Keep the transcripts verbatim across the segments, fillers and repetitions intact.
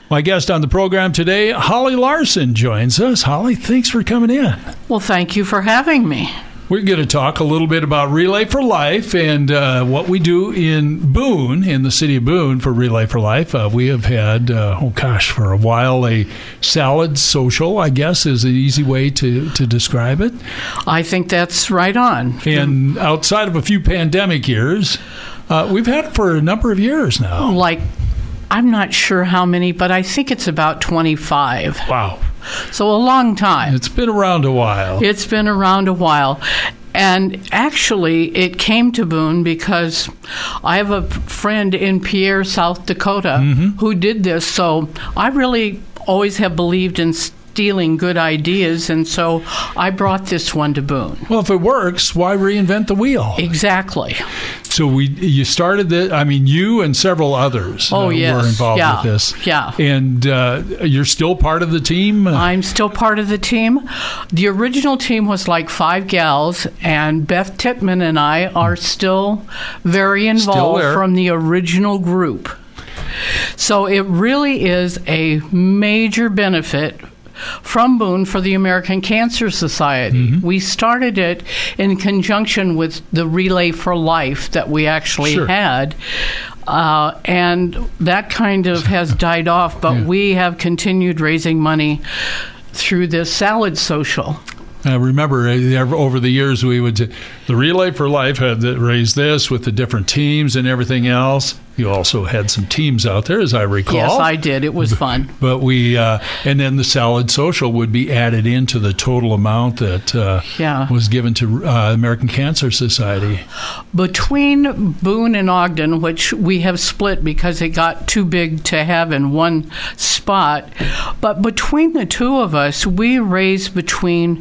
My guest on the program today, Holly Larson, joins us. Holly, thanks for coming in. Well, thank you for having me. We're going to talk a little bit about Relay for Life and uh, what we do in Boone, in the city of Boone, for Relay for Life. Uh, we have had, uh, oh gosh, for a while, a salad social, I guess, is an easy way to, to describe it. I think that's right on. And outside of a few pandemic years, uh, we've had it for a number of years now. Like, I'm not sure how many, but I think it's about twenty-five. Wow. So a long time. It's been around a while. It's been around a while. And actually, it came to Boone because I have a friend in Pierre, South Dakota, mm-hmm. who did this. So I really always have believed in stealing good ideas, and so I brought this one to Boone. Well, if it works, why reinvent the wheel? Exactly. So we, you started this, I mean, you and several others oh, uh, yes. were involved yeah. with this. Yeah. And uh, you're still part of the team? I'm still part of the team. The original team was like five gals, and Beth Tittman and I are still very involved still from the original group. So it really is a major benefit from Boone for the American Cancer Society. Mm-hmm. We started it in conjunction with the Relay for Life that we actually sure. had. Uh, and that kind of has died off, but yeah. we have continued raising money through this salad social. I remember over the years we would, the Relay for Life had raised this with the different teams and everything else. You also had some teams out there, as I recall. Yes, I did. It was fun. But we, uh, and then the salad social would be added into the total amount that uh, yeah. was given to uh, American Cancer Society. Between Boone and Ogden, which we have split because it got too big to have in one spot, but between the two of us, we raised between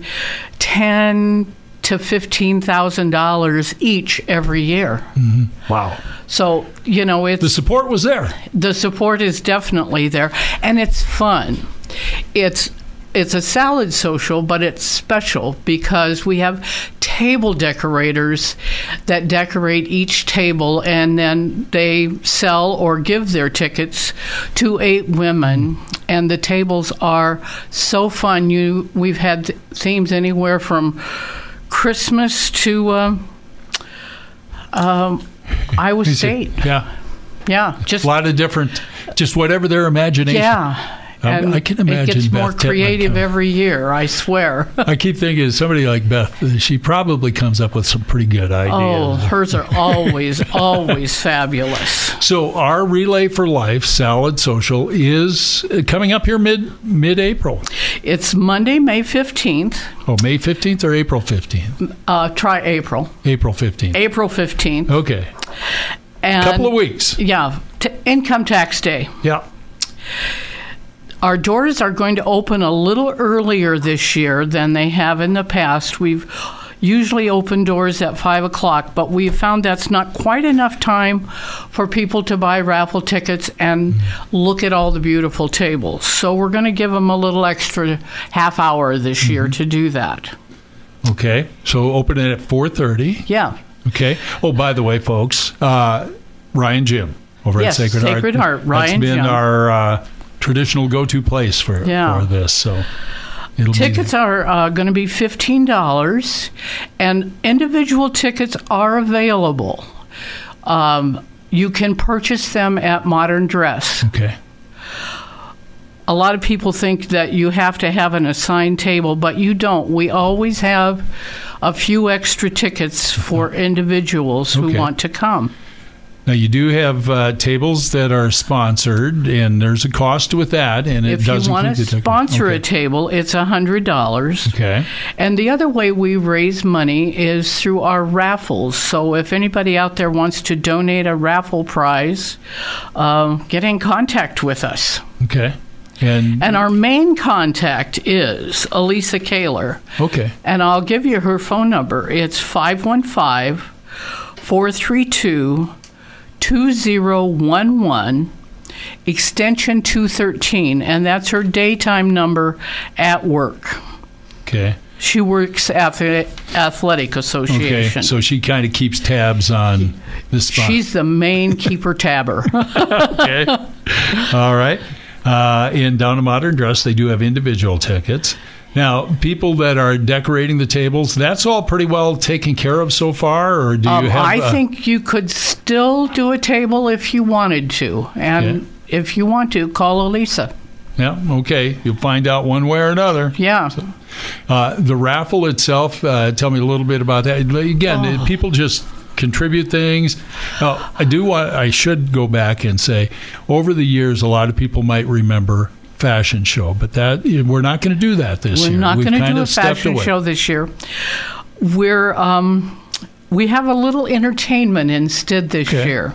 ten to fifteen thousand dollars each every year. Mm-hmm. Wow. So, you know, it's... The support was there. The support is definitely there, and it's fun. It's it's a salad social, but it's special because we have table decorators that decorate each table, and then they sell or give their tickets to eight women, and the tables are so fun. You We've had themes anywhere from Christmas to uh, um, Iowa State. Yeah. Yeah. Just a lot of different, just whatever their imagination. Yeah. And I can imagine it gets Beth more Tittman creative coming. every year, I swear. I keep thinking of somebody like Beth. She probably comes up with some pretty good ideas. Oh, hers are always, always fabulous. So our Relay for Life Salad Social is coming up here mid, mid-April. It's Monday, May fifteenth. Oh, May fifteenth or April fifteenth? Uh, try April. April fifteenth. April fifteenth. Okay. A couple of weeks. Yeah. T- income tax day. Yeah. Our doors are going to open a little earlier this year than they have in the past. We've usually opened doors at five o'clock, but we've found that's not quite enough time for people to buy raffle tickets and look at all the beautiful tables. So we're going to give them a little extra half hour this mm-hmm. year to do that. Okay. So open it at four thirty. Yeah. Okay. Oh, by the way, folks, uh, Ryan Jim over yes, at Sacred Heart. Sacred Heart. Ryan That's been Jim. our uh, traditional go-to place for, yeah. for this. So it'll tickets be... are uh, going to be fifteen dollars, and individual tickets are available. Um, you can purchase them at Modern Dress. Okay. A lot of people think that you have to have an assigned table, but you don't. We always have a few extra tickets for individuals who okay. want to come. Now, you do have uh, tables that are sponsored, and there's a cost with that. And it if does you want to sponsor okay. a table, it's one hundred dollars. Okay. And the other way we raise money is through our raffles. So if anybody out there wants to donate a raffle prize, uh, get in contact with us. Okay. And, and our main contact is Elisa Kaler. Okay. And I'll give you her phone number. It's five one five, four three two, two zero one one, extension two thirteen, and that's her daytime number at work. Okay. She works at the Athletic Association. Okay, so she kind of keeps tabs on this spot. She's the main keeper tabber. Okay. All right. Uh, in Down to Modern Dress, they do have individual tickets. Now, people that are decorating the tables, that's all pretty well taken care of so far, or do you um, have? I uh, think you could still do a table if you wanted to, and yeah. if you want to, call Elisa. Yeah, okay. You'll find out one way or another. Yeah. So, uh, the raffle itself, uh, tell me a little bit about that. Again, Oh. people just contribute things. Now, I do want, I should go back and say, over the years, a lot of people might remember fashion show, but that we're not going to do that this We're year. not We've going to kind do a of stepped fashion away. show this year. We're um, we have a little entertainment instead this Okay. year.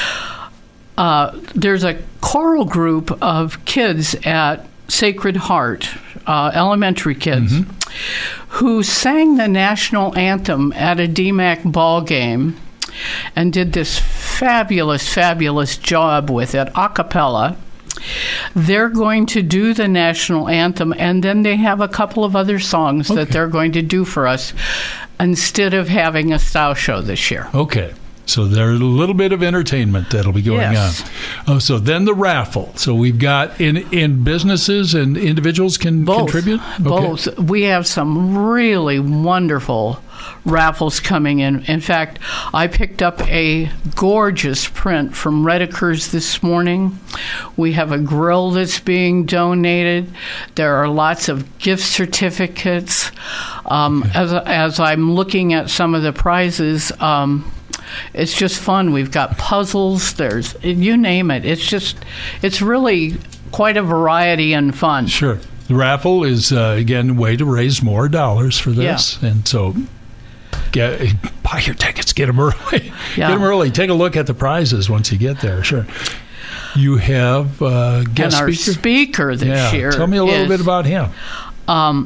Uh, there's a choral group of kids at Sacred Heart, uh, elementary kids, Mm-hmm. who sang the national anthem at a D MAC ball game and did this fabulous, fabulous job with it, a cappella. They're going to do the national anthem, and then they have a couple of other songs Okay. that they're going to do for us instead of having a style show this year. Okay. So there's a little bit of entertainment that'll be going Yes. on. Oh, so then the raffle. So we've got in in businesses and individuals can Both. contribute? Okay. Both. We have some really wonderful raffles coming in. In fact, I picked up a gorgeous print from Redekers this morning. We have a grill that's being donated. There are lots of gift certificates. Um, Okay. as, as I'm looking at some of the prizes, um, it's just fun. We've got puzzles. There's, you name it. It's just, it's really quite a variety and fun. Sure. The raffle is, uh, again, a way to raise more dollars for this. And so get buy your tickets, get them early. Yeah. Get them early. Take a look at the prizes once you get there. Sure. You have uh, guest and our speaker? speaker this yeah. year. Tell me a little is, bit about him. Um,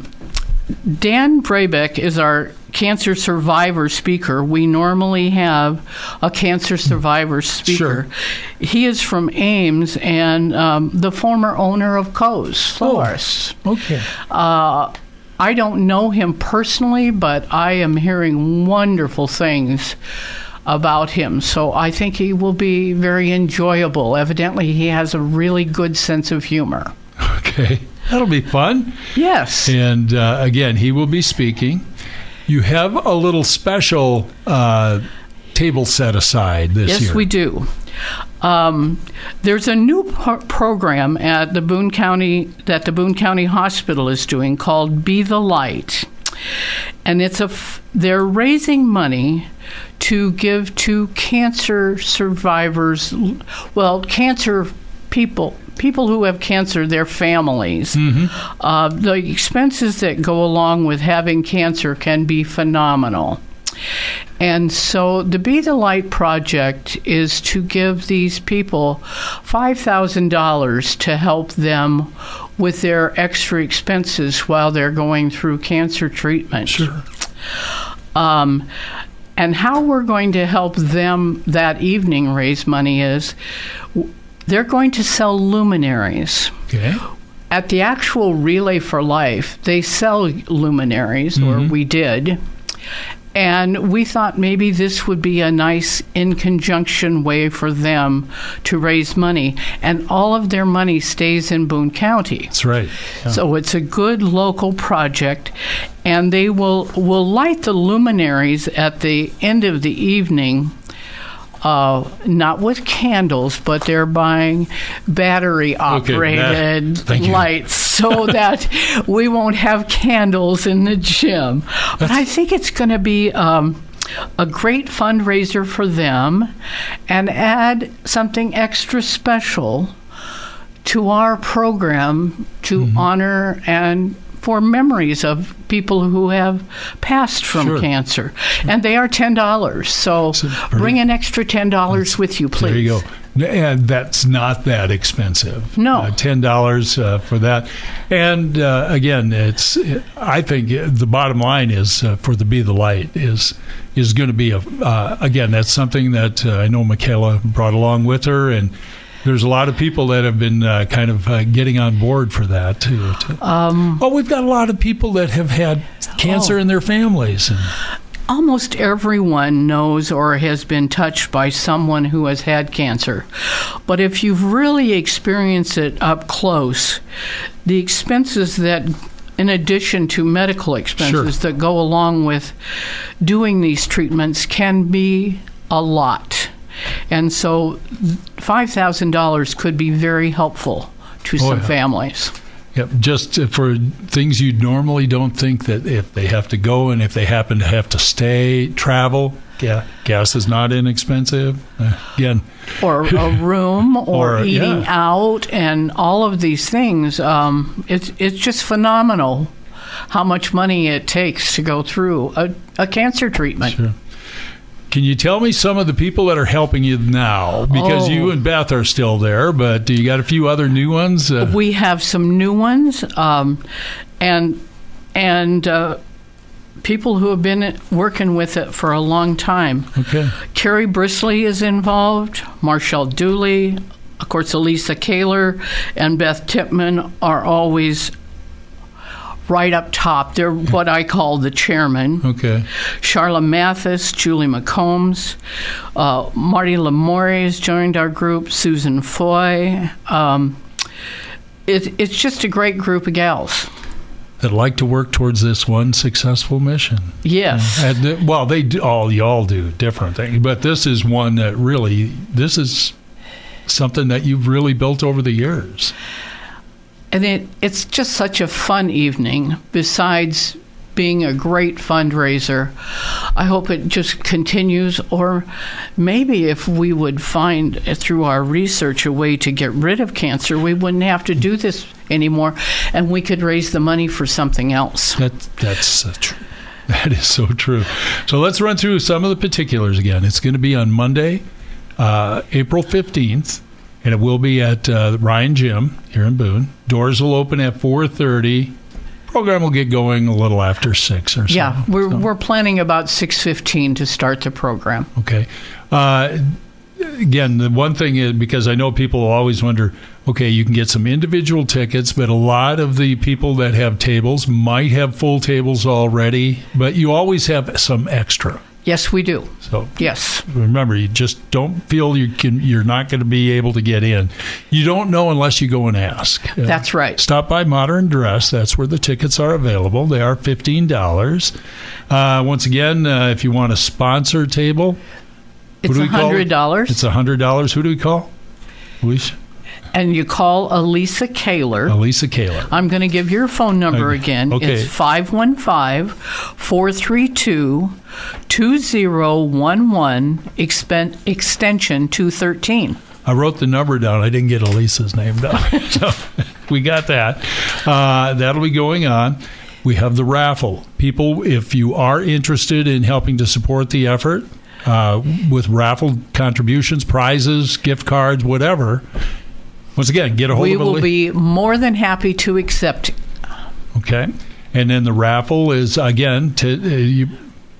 Dan Brabeck is our cancer survivor speaker. We normally have a cancer survivor speaker. Sure. He is from Ames and um, the former owner of Coe's Flowers. Okay. Uh, I don't know him personally, but I am hearing wonderful things about him. So I think he will be very enjoyable. Evidently, he has a really good sense of humor. Okay. That'll be fun. Yes. And uh, again, he will be speaking. You have a little special uh, table set aside this yes, year. we do. Um, there's a new pro- program at the Boone County that the Boone County Hospital is doing called Be the Light, and it's a f- they're raising money to give to cancer survivors. Well, cancer people. People who have cancer, their families. Mm-hmm. Uh, the expenses that go along with having cancer can be phenomenal. And so the Be the Light project is to give these people five thousand dollars to help them with their extra expenses while they're going through cancer treatment. Sure. Um, and how we're going to help them that evening raise money is they're going to sell luminaries. Okay. At the actual Relay for Life, they sell luminaries, Mm-hmm. or we did. And we thought maybe this would be a nice in conjunction way for them to raise money. And all of their money stays in Boone County. That's right. Yeah. So it's a good local project. And they will, will light the luminaries at the end of the evening. Uh, not with candles, but they're buying battery-operated that- thank you. lights so that we won't have candles in the gym. But I think it's going to be um, a great fundraiser for them and add something extra special to our program to Mm-hmm. honor and for memories of people who have passed from Sure. cancer. And they are ten dollars. So So pretty- bring an extra ten dollars with you, please. There you go. And that's not that expensive. No. Uh, ten dollars uh, for that. And uh, again, it's. I think the bottom line is uh, for the Be the Light is is going to be a. Uh, again, that's something that uh, I know Michaela brought along with her, and there's a lot of people that have been uh, kind of uh, getting on board for that too. To, Um, oh, we've got a lot of people that have had cancer Oh. in their families. And, almost everyone knows or has been touched by someone who has had cancer. But if you've really experienced it up close, the expenses that, in addition to medical expenses Sure. that go along with doing these treatments, can be a lot. And so five thousand dollars could be very helpful to Oh, some yeah. families. Yep, just for things you normally don't think that if they have to go and if they happen to have to stay, travel, yeah, gas is not inexpensive. Uh, again, Or a room, or, Or, eating yeah. out, and all of these things. Um, it's it's just phenomenal how much money it takes to go through a, a cancer treatment. sure. Can you tell me some of the people that are helping you now? Because Oh. you and Beth are still there, but do you got a few other new ones? Uh, We have some new ones, um, and and uh, people who have been working with it for a long time. okay. Carrie Brisley is involved, Marshall Dooley, of course, Elisa Kaler and Beth Tipman are always right up top. They're what I call the chairman. Okay. Charla Mathis, Julie McCombs, uh, Marty Lamore has joined our group, Susan Foy. Um, it, it's just a great group of gals. That like to work towards this one successful mission. Yes. And, uh, well, they do, all y'all do different things, but this is one that really, this is something that you've really built over the years. And it, it's just such a fun evening, besides being a great fundraiser. I hope it just continues, or maybe if we would find uh, through our research a way to get rid of cancer, we wouldn't have to do this anymore, and we could raise the money for something else. That that's uh, true. That is so true. So let's run through some of the particulars again. It's going to be on Monday, uh, April fifteenth, and it will be at uh, Ryan Gym here in Boone. Doors will open at four thirty. Program will get going a little after six or so. Yeah, we're So, we're planning about six fifteen to start the program. okay. Uh, again, the one thing is, because I know people always wonder, okay, you can get some individual tickets, but a lot of the people that have tables might have full tables already, but you always have some extra. Yes, we do. So Yes. remember, you just don't feel you can, you're not going to be able to get in. You don't know unless you go and ask. Uh, That's right. Stop by Modern Dress. That's where the tickets are available. They are fifteen dollars. Uh, once again, uh, if you want a sponsor table, It's do we one call it? hundred dollars. it's one hundred dollars. Who do we call? Alicia, And you call Elisa Kaler. Elisa Kaler. I'm going to give your phone number Okay. again. Okay. It's five one five, four three two, two zero one one, expen- extension two thirteen. I wrote the number down. I didn't get Elisa's name down. So we got that. Uh, that'll be going on. We have the raffle. People, if you are interested in helping to support the effort uh, with raffle contributions, prizes, gift cards, whatever, once again, get a hold We of will Eli- be more than happy to accept. Okay. And then the raffle is, again, to, uh, you.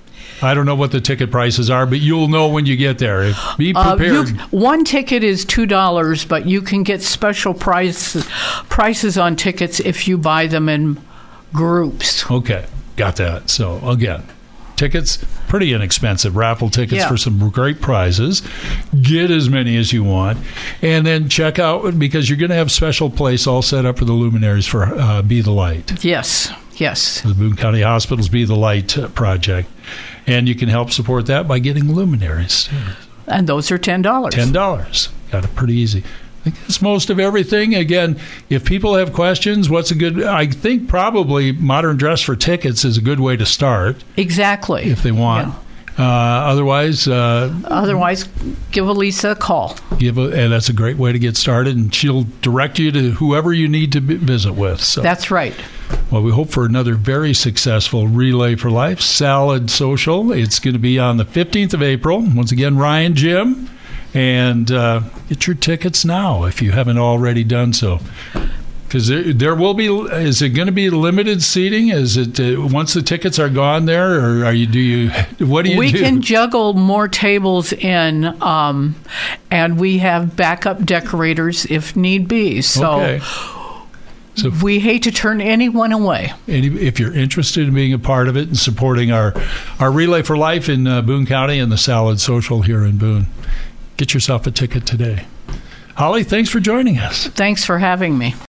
I don't know what the ticket prices are, but you'll know when you get there. Be Uh, prepared. you, one ticket is two dollars, but you can get special price, prices on tickets if you buy them in groups. Okay, got that. So again, tickets, pretty inexpensive. Raffle tickets Yeah. for some great prizes. Get as many as you want. And then check out, because you're going to have special place all set up for the luminaries for uh, Be the Light. Yes, yes. The Boone County Hospital's Be the Light uh, project. And you can help support that by getting luminaries. And those are ten dollars. ten dollars. Got it pretty easy. I think that's most of everything. Again, if people have questions, what's a good, I think probably Modern Dress for tickets is a good way to start Exactly. if they want. Uh, otherwise, uh, Otherwise, give Elisa a call. give a, and that's a great way to get started, and she'll direct you to whoever you need to b- visit with. So, That's right. well, we hope for another very successful Relay for Life Salad Social. It's going to be on the fifteenth of April. Once again, Ryan Gym. And uh, get your tickets now if you haven't already done so. Because there, there will be, is it going to be limited seating? Is it, uh, once the tickets are gone there, or are you, do you, what do you We do? can juggle more tables in, um, and we have backup decorators if need be. So Okay. So if, we hate to turn anyone away. any, if you're interested in being a part of it and supporting our, our Relay for Life in uh, Boone County and the Salad Social here in Boone, get yourself a ticket today. Holly, thanks for joining us. Thanks for having me.